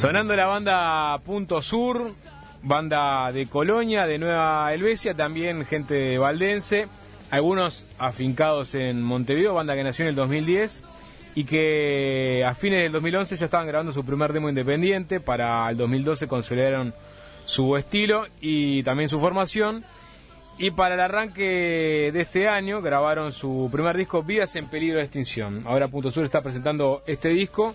Sonando la banda Punto Sur, banda de Colonia, de Nueva Helvecia, también gente de valdense, algunos afincados en Montevideo, banda que nació en el 2010 y que a fines del 2011 ya estaban grabando su primer demo independiente. Para el 2012 consolidaron su estilo y también su formación, y para el arranque de este año grabaron su primer disco, Vidas en Peligro de Extinción. Ahora Punto Sur está presentando este disco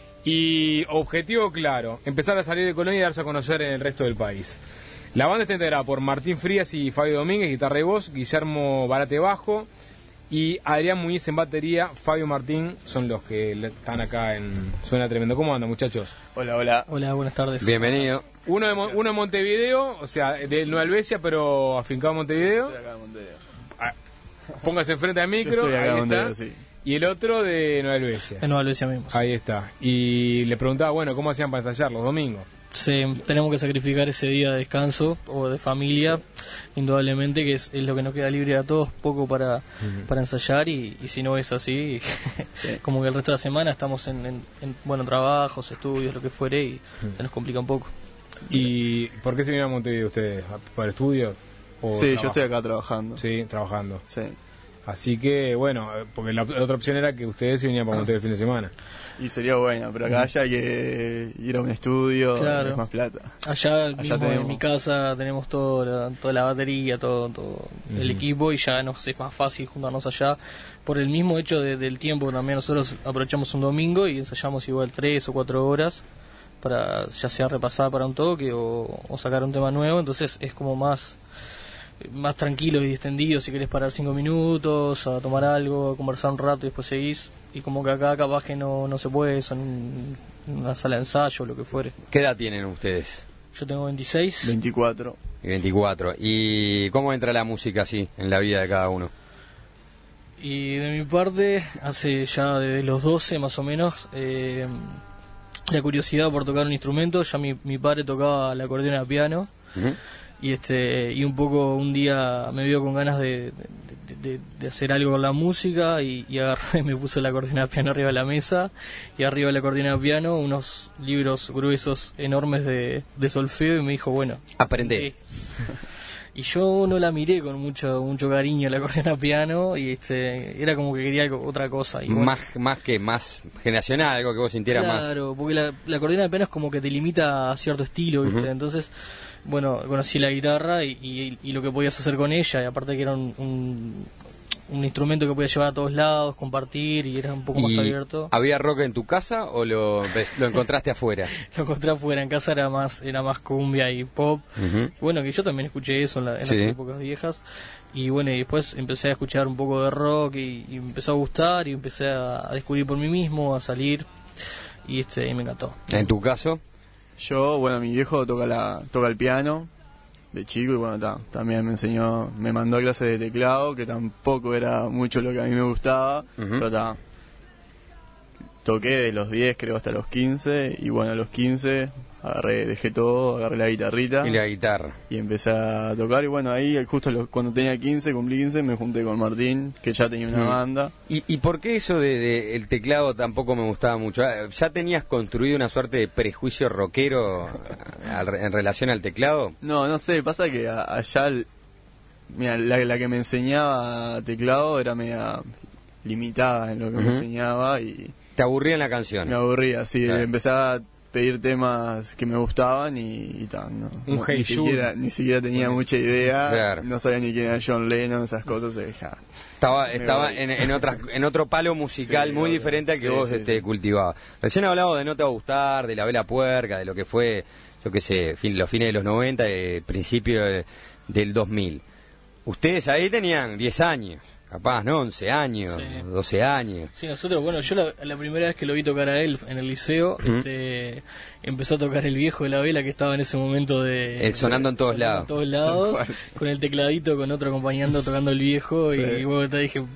y objetivo claro, empezar a salir de Colonia y darse a conocer en el resto del país. La banda está integrada por Martín Frías y Fabio Domínguez, guitarra y voz, Guillermo Barate bajo y Adrián Muñiz en batería. Fabio, Martín son los que están acá en Suena Tremendo. ¿Cómo andan, muchachos? Hola, hola. Hola, buenas tardes. Bienvenido. Uno en Montevideo, o sea, de Nueva Helvecia, pero afincado en Montevideo. Estoy acá en Montevideo. Póngase enfrente al micro. Yo estoy acá ahí en Montevideo, está. sí. Y el otro de Nueva Helvecia. En Nueva Helvecia mismo. Ahí está. Y le preguntaba, bueno, ¿cómo hacían para ensayar los domingos? Sí, tenemos que sacrificar ese día de descanso o de familia, indudablemente, que es lo que nos queda libre a todos, poco para ensayar, y si no es así, sí, como que el resto de la semana estamos en trabajos, estudios, lo que fuere, y se nos complica un poco. ¿Y por qué se vinieron a Montevideo ustedes? ¿Para estudios? Sí, trabajo? yo estoy acá trabajando. Sí, trabajando. Sí. Así que, bueno, porque la otra opción era que ustedes se vinieran para Montevideo el fin de semana. Y sería bueno, pero acá ya hay que ir a un estudio, claro, es más plata. Allá mismo tenemos. En mi casa tenemos toda la batería, todo el equipo, y ya nos es más fácil juntarnos allá por el mismo hecho del tiempo. También nosotros aprovechamos un domingo y ensayamos igual 3 o 4 horas para ya sea repasar para un toque o sacar un tema nuevo. Entonces es como más tranquilo y distendido. Si querés parar 5 minutos a tomar algo, a conversar un rato y después seguís. Y como que acá capaz que no se puede, son una sala de ensayo o lo que fuere. ¿Qué edad tienen ustedes? Yo tengo 26. 24. Y 24. ¿Y cómo entra la música así en la vida de cada uno? Y de mi parte, hace ya desde los 12 más o menos, la curiosidad por tocar un instrumento. Ya mi padre tocaba el acordeón a piano. Uh-huh. Y un poco un día me vio con ganas de hacer algo con la música y agarré, me puse el acordeón a piano arriba de la mesa, y arriba del acordeón a piano unos libros gruesos enormes de solfeo, y me dijo, bueno, aprende. Y yo no la miré con mucho cariño el acordeón a piano, y era como que quería otra cosa. Y bueno, más generacional, algo que vos sintieras más. Claro, porque la acordeón a piano es como que te limita a cierto estilo, ¿viste? Uh-huh. Entonces, bueno, conocí la guitarra y lo que podías hacer con ella, y aparte que era un instrumento que podías llevar a todos lados, compartir, y era un poco más abierto. ¿Había rock en tu casa o lo encontraste afuera? Lo encontré afuera, en casa era más cumbia y pop. Uh-huh. Bueno, que yo también escuché eso en las épocas viejas. Y bueno, y después empecé a escuchar un poco de rock y empezó a gustar, y empecé a descubrir por mí mismo, a salir, y me encantó. ¿En tu caso? Yo, bueno, mi viejo toca el piano de chico, y bueno, también me mandó a clases de teclado, que tampoco era mucho lo que a mí me gustaba, uh-huh, pero toqué de los 10 creo hasta los 15, y bueno, a los 15 dejé todo, agarré la guitarrita. Y la guitarra. Y empecé a tocar, y bueno, ahí justo cuando tenía 15, cumplí 15, me junté con Martín, que ya tenía una banda. ¿Y por qué eso de el teclado tampoco me gustaba mucho? ¿Ya tenías construido una suerte de prejuicio rockero en relación al teclado? No sé, pasa que allá, mira, la que me enseñaba teclado era media limitada en lo que me enseñaba, y... ¿Te aburría en la canción? Me aburría, sí, claro. Empezaba a pedir temas que me gustaban y tal, ¿no? Ni siquiera tenía mucha idea, claro. No sabía ni quién era John Lennon, esas cosas, Estaba en otro palo musical, sí, muy diferente al que vos cultivabas. Recién hablaba de No te va a gustar, de La Vela Puerca, de lo que fue, yo qué sé, los fines de los 90, principio del 2000. Ustedes ahí tenían 10 años. Capaz, ¿no? 11 años, sí. 12 años. Sí, nosotros, bueno, yo la primera vez que lo vi tocar a él en el liceo, empezó a tocar el viejo de La Vela, que estaba en ese momento sonando en todos lados. En todos lados, con el tecladito, con otro acompañando, tocando el viejo, sí. Y bueno, te dije,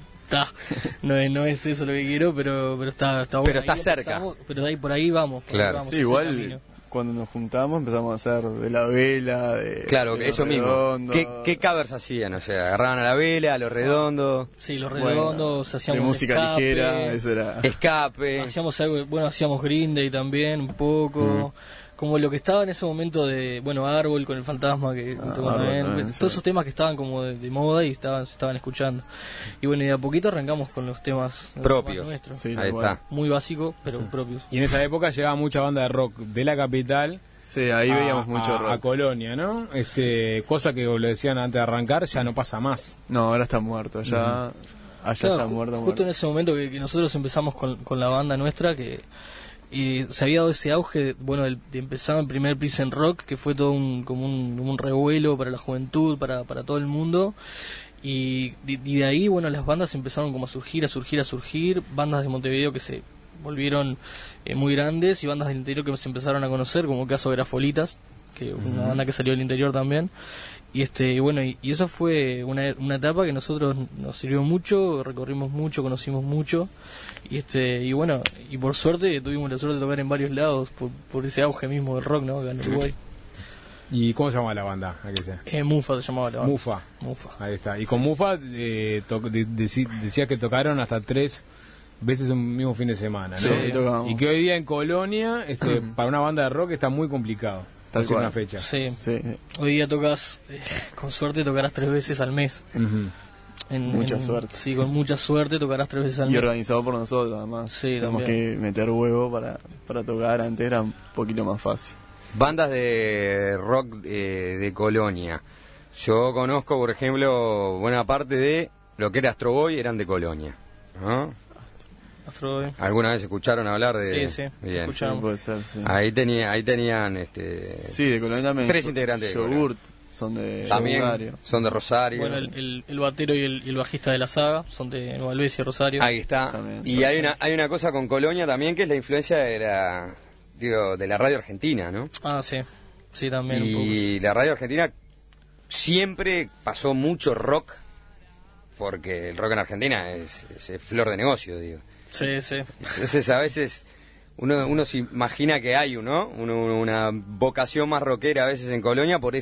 no es eso lo que quiero, pero está bueno. Pero está cerca. Pero de ahí por ahí vamos. Claro. Vamos, sí, igual cuando nos juntamos empezamos a hacer de la vela, claro, de eso mismo. ¿Qué covers hacían? O sea, agarraban a la vela, a los redondos. Sí, los redondos, hacíamos de música escape, ligera, eso era. Escape. Hacíamos algo, bueno, hacíamos Green Day también, un poco. Como lo que estaba en ese momento de, bueno, Árbol con el fantasma, que todos esos temas que estaban como de moda y se estaban escuchando. Y bueno, y de a poquito arrancamos con los temas propios. Nuestros. Sí, ahí está. Muy básico, pero propios. Y en esa época llegaba mucha banda de rock de la capital. Sí, ahí veíamos mucho rock. A Colonia, ¿no? Cosa que lo decían antes de arrancar, ya no pasa más. No, ahora está muerto, ya. Allá claro, está muerto. Justo en ese momento que nosotros empezamos con la banda nuestra, que y se había dado ese auge, bueno, de empezar el primer Prison Rock, que fue todo como un revuelo para la juventud, para todo el mundo. Y de ahí, bueno, las bandas empezaron como a surgir, bandas de Montevideo que se volvieron muy grandes y bandas del interior que se empezaron a conocer, como el caso de Grafolitas, que una banda que salió del interior también. Y bueno, y eso fue una etapa que nosotros nos sirvió mucho, recorrimos mucho, conocimos mucho. Y bueno, y por suerte tuvimos la suerte de tocar en varios lados por ese auge mismo del rock, ¿no? Acá en Uruguay. ¿Y cómo se llamaba la banda? Mufa se llamaba la banda. Mufa. Ahí está. Y con Mufa decía que tocaron hasta 3 veces en un mismo fin de semana, ¿no? Sí, tocamos. Y que hoy día en Colonia, para una banda de rock está muy complicado. Tal cual. Una fecha. Sí. Sí. Hoy día tocas, con suerte tocarás 3 veces al mes. Mucha suerte. Sí, con mucha suerte tocarás 3 veces al mes. Y organizado por nosotros, además. Sí, tenemos también. que meter huevo para tocar. Antes era un poquito más fácil. Bandas de rock de Colonia. Yo conozco, por ejemplo, buena parte de lo que era Astro Boy, eran de Colonia, ¿no? Astro Boy. ¿Alguna vez escucharon hablar de...? Sí, bien. escuchamos. Sí, puede ser, sí. Ahí tenían Sí, de Colonia también. 3 integrantes de Yogurt, son de también Rosario. son de Rosario. Bueno, el batero y el bajista de la saga son de Nueva Albesia, Rosario. Ahí está. También. Y hay una cosa con Colonia también, que es la influencia de la radio argentina, ¿no? Ah, sí. Sí, también un poco. Y la radio argentina siempre pasó mucho rock, porque el rock en Argentina es flor de negocio, digo. Sí. Entonces a veces uno se imagina que hay una vocación más rockera a veces en Colonia por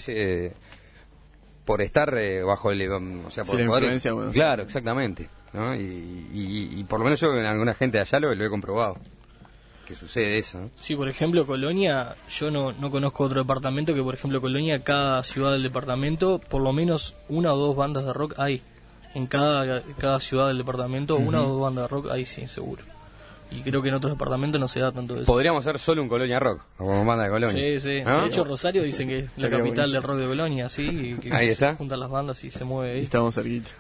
estar bajo el, o sea, por sí, la poder, influencia, bueno, claro, sí. Exactamente, ¿no? Y por lo menos yo en alguna gente de allá lo he comprobado que sucede eso, ¿no? Sí, por ejemplo, Colonia, yo no conozco otro departamento que, por ejemplo, Colonia, cada ciudad del departamento, por lo menos 1 o 2 bandas de rock hay. En cada ciudad del departamento, 1 o 2 bandas de rock hay, sí, seguro. Y creo que en otros departamentos no se da tanto de eso. Podríamos ser solo un Colonia Rock, como banda de Colonia. Sí. ¿No? De hecho, Rosario dicen que es la Estaría capital del buenísimo. rock de Colonia, sí. Que Ahí está. se juntan las bandas y se mueve ahí. Y estamos cerquita.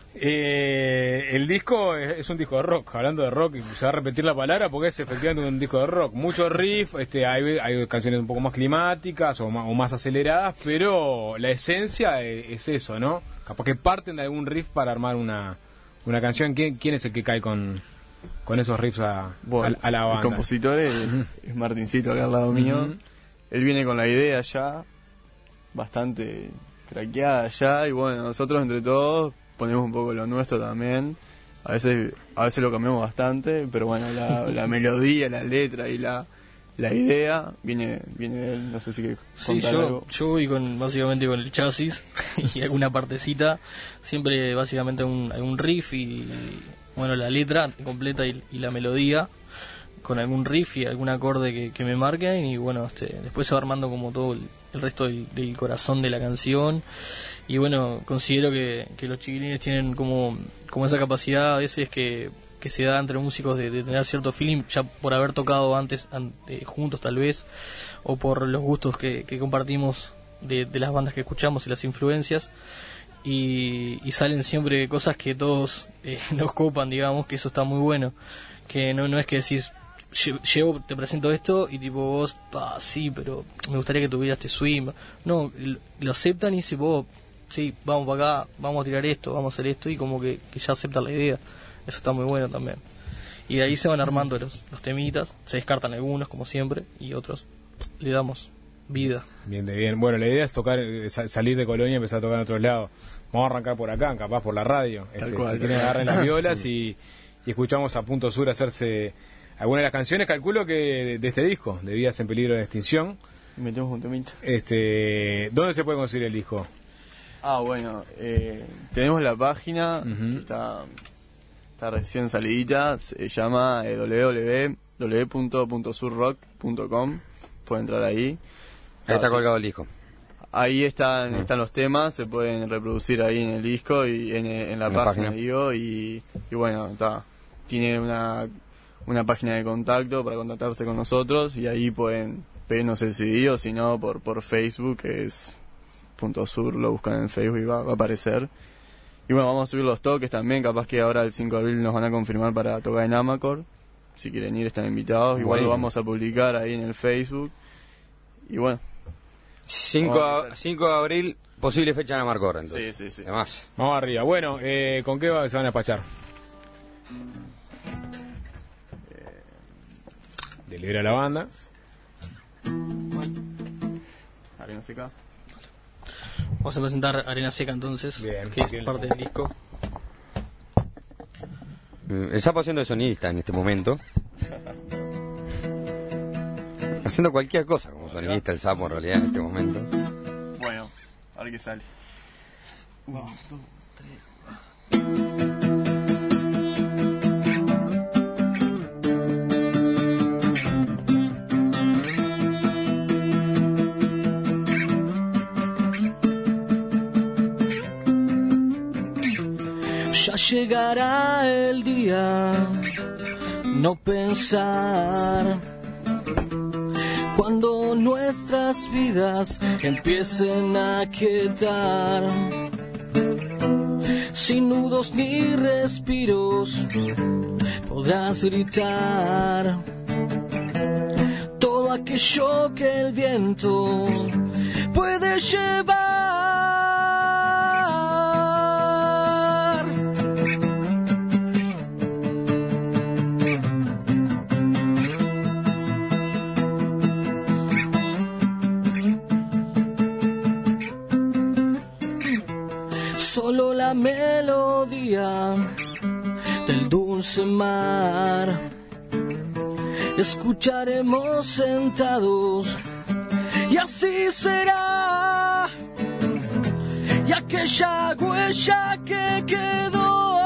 El disco es un disco de rock. Hablando de rock, se va a repetir la palabra porque es efectivamente un disco de rock. Mucho riff, hay canciones un poco más climáticas o más aceleradas, pero la esencia es eso, ¿no? Capaz que parten de algún riff para armar una canción. ¿Quién es el que cae con esos riffs a la banda? El compositor es Martincito, acá al lado mío. Él viene con la idea ya, bastante craqueada ya, y bueno, nosotros entre todos ponemos un poco lo nuestro también. A veces lo cambiamos bastante, pero bueno, la melodía, la letra y la idea viene de él. No sé si quieres Sí, contar algo. yo voy básicamente con el chasis y alguna partecita, siempre básicamente un riff y bueno, la letra completa y la melodía con algún riff y algún acorde que me marquen, y bueno, después se va armando como todo el resto del corazón de la canción. Y bueno, considero que los chiquilines tienen como esa capacidad a veces que se da entre músicos de tener cierto feeling, ya por haber tocado antes juntos tal vez, o por los gustos que compartimos de las bandas que escuchamos y las influencias, y salen siempre cosas que todos nos copan, digamos, que eso está muy bueno, que no es que decís, llevo, te presento esto y tipo vos, sí, pero me gustaría que tuvieras este swing. No, lo aceptan y dicen, vos, sí, vamos para acá, vamos a tirar esto, vamos a hacer esto, y como que ya aceptan la idea. Eso está muy bueno también. Y de ahí se van armando los temitas, se descartan algunos como siempre y otros le damos vida. Bien. Bueno, la idea es tocar, salir de Colonia y empezar a tocar en otros lados. Vamos a arrancar por acá, capaz por la radio. Tal cual. Si quieren agarren las violas y escuchamos a Punto Sur hacerse algunas de las canciones, calculo que de este disco, de Vidas en Peligro de Extinción. Metemos un temita. ¿Dónde se puede conseguir el disco? Bueno, tenemos la página, que está recién salidita, se llama www.surrock.com. Pueden entrar ahí. Ahí está colgado el disco. Ahí están los temas, se pueden reproducir ahí en el disco y en la página, digo, y bueno, tiene una página de contacto para contactarse con nosotros, y ahí pueden pedirnos el CD, o si no por Facebook, que es .sur, lo buscan en Facebook y va a aparecer. Y bueno, vamos a subir los toques también, capaz que ahora el 5 de abril nos van a confirmar para tocar en Amacor. Si quieren ir, están invitados. Igual lo vamos a publicar ahí en el Facebook. Y bueno. 5 de abril, posible fecha en Amacor, entonces. Sí. Además. Vamos arriba. Bueno, ¿con qué se van a despachar? De Libera la Banda. Arena Seca. Vamos a presentar Arena Seca entonces, bien, que es parte del disco. El Sapo haciendo de sonidista en este momento. Haciendo cualquier cosa como sonidista el Sapo en realidad en este momento. Bueno, a ver qué sale. 1, 2, 3. Ya llegará el día, no pensar, cuando nuestras vidas empiecen a quietar, sin nudos ni respiros, podrás gritar todo aquello que el viento puede llevar. Solo la melodía del dulce mar escucharemos sentados, y así será. Y aquella huella que quedó,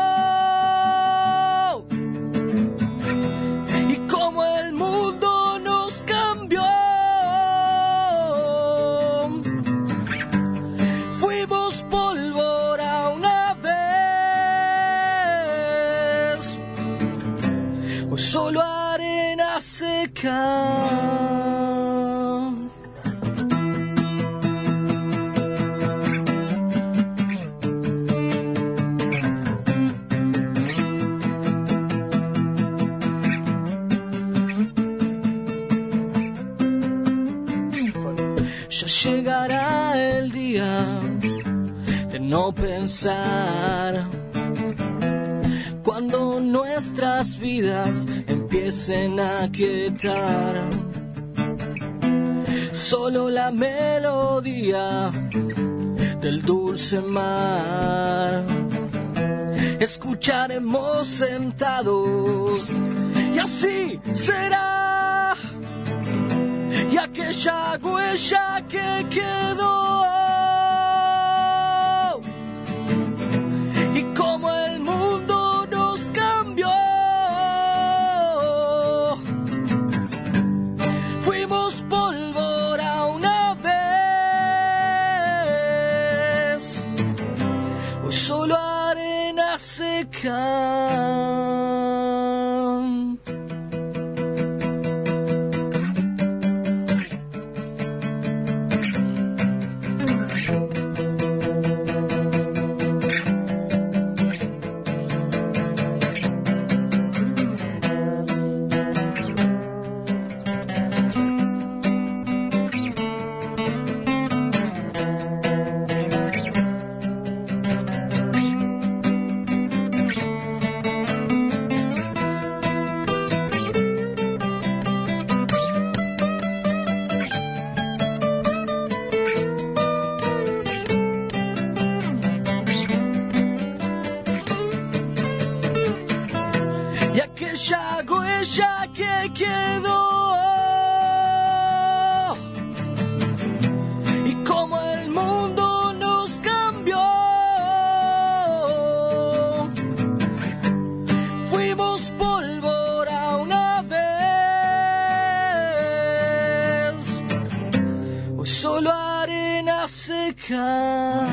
y como el mundo nos cambió, fuimos pólvora una vez, hoy solo arena seca. Ya llegará el día de no pensar, cuando nuestras vidas empiecen a quietar. Solo la melodía del dulce mar escucharemos sentados, y así será. Y aquella huella que quedó, y como el mundo nos cambió, fuimos pólvora una vez, hoy solo arena seca. solo arena seca.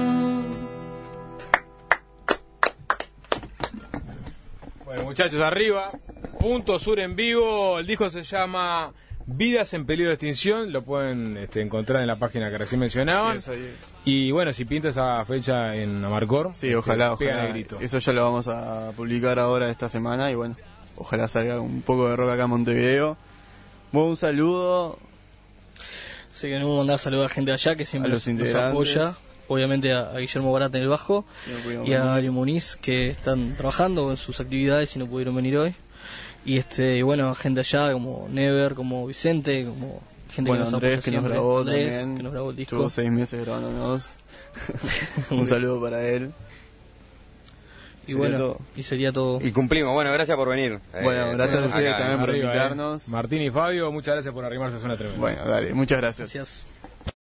Bueno, muchachos, arriba. Punto Sur en vivo. El disco se llama Vidas en peligro de extinción. Lo pueden encontrar en la página que recién mencionaban. Sí, es. Y bueno, si pinta esa fecha en Amarcor, Sí, ojalá. pegan el grito. Eso ya lo vamos a publicar ahora esta semana y bueno, ojalá salga un poco de rock acá en Montevideo. Un saludo. Sí, queremos mandar saludos a la gente de allá que siempre A los nos integrantes. apoya. Obviamente a Guillermo Barata en el bajo y a Ari Muniz, que están trabajando en sus actividades y no pudieron venir hoy. Y bueno, gente allá como Never, como Vicente, como gente Bueno, que nos Andrés, apoya que nos siempre. grabó Andrés, también. que nos grabó el disco. Estuvo 6 meses grabándonos. Un saludo para él. Y bueno, y sería todo. Y cumplimos. Bueno, gracias por venir. Bueno, gracias a ustedes acá, también por Arriba, invitarnos. Martín y Fabio, muchas gracias por arrimarse a Zona Tremenda. Bueno, dale, muchas gracias. Gracias.